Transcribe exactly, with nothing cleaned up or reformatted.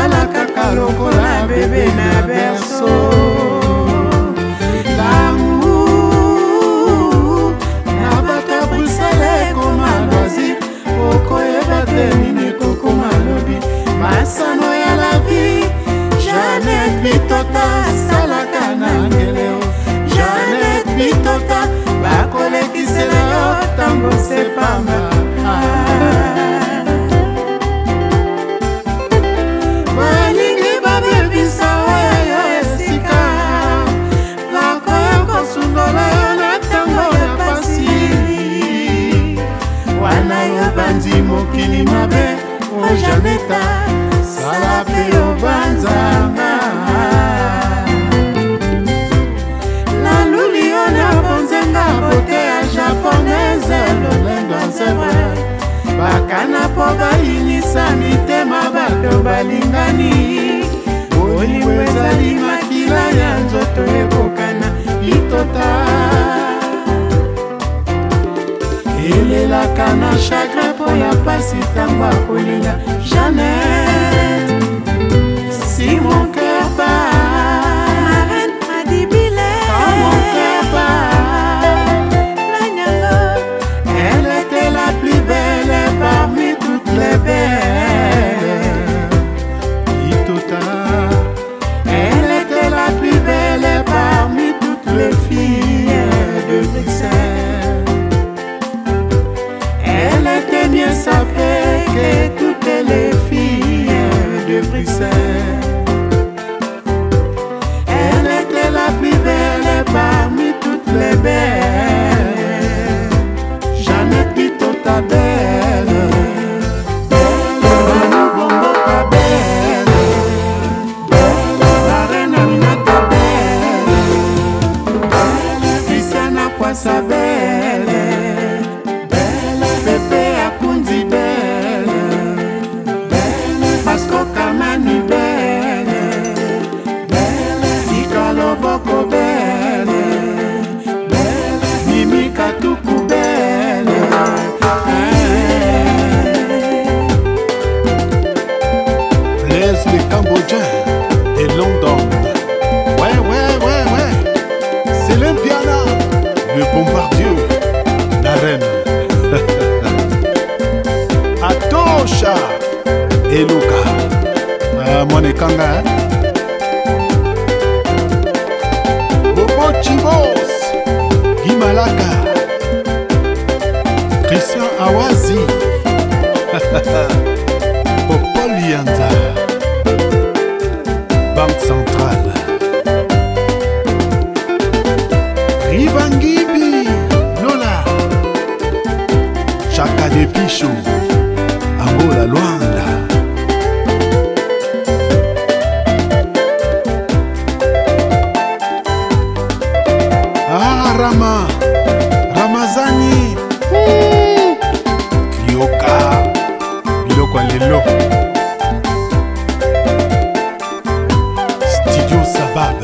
azala kaka lokola bebe na berso. L'amour na bato ya Bruxelles ekoma loisir, okoyeba te nini kokoma lobi masano ya la vie. Jeannette Bitota salaka na ngeleo, Jeannette Bitota bakolekisela yo tango sepamba. Balingi babebisa oyo esika bakoya kosundola yo na tango ya pasi, wana yo bandi mokili mabe. O Jeannette sala pe obanzanga la lulio na bonzenga bote ya japonaise lolendo nzeba bakana po bayinisa mitema bato balingani. Bolingo ezali makila ya nzoto ekokana Bitota elelaka na chagrin po ya pasi tango akolinga. Jeannette, si mon cœur bat, ma reine Adibile, quand mon cœur bat, la Nyango, elle était la plus belle parmi toutes les belles. Bitota, elle était la plus belle parmi toutes les filles de Bruxelles. Elle était bien sapée que toutes les filles de Bruxelles. Elle était la plus belle parmi toutes les belles. Jeannette Bitota belle, belle, Bongo ta belle, belle, la reine Aminata belle, belle, Christiana Kwasa belle, belle, Pepe Akundi belle, belle, Pasco Kamani belle, belle, Sika Loboko belle, belle, Mimi Katuku belle. Laisse les Cambodgiens et London. Ouais, ouais, ouais, ouais. C'est l'Olympiana, le bombardier, la reine. Atosha et Luka. Ah, mon Ekanga. Hein? Bobo Chibos, Gimalaka, Christian Awazi. Popol Yanza, Banque Centrale, Rivangibi, Lola, Chaka de Pichou, Angola Luanda. Ah, Rama, Ramazani, Kyoka, Biloko Lelo, Studio Sabab.